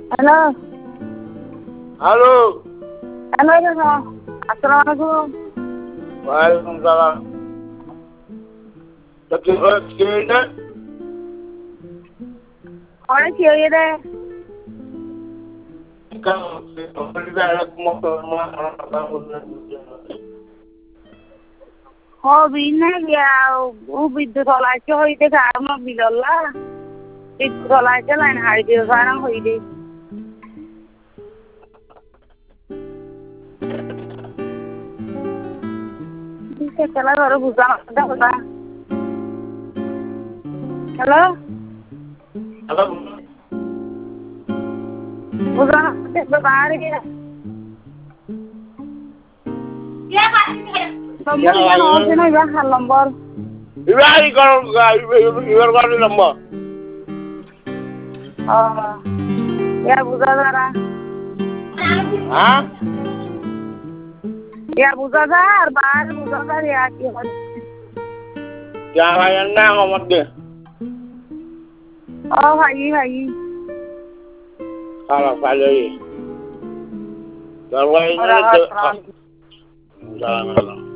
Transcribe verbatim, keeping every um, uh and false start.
Halo. Halo. Halo, halo. Assalamualaikum. Waalaikumsalam. Tapi kalau sekiranya Orang kiri deh. kalau kita ada motor हो बिना गया वो विद्युत चलाचे हो इधर काम बिलला विद्युत चलाचे लाइन हाई दे सारा हो इधर इसे चला करो बुझाना पड़ता होता हेलो Halo. बुझाना पड़ता बाहर गया क्या बात है नंबर क्या नंबर से ना क्या number Ibari kalau ibar kalau nombor. oh ya बुझा जरा Hah? ya बुझा जरा बाहर बुझा जरा ya क्या Jangan nang ngomong deh. oh भाई भाई Kalau kali. Kalau ini orang tuh. orang Jangan.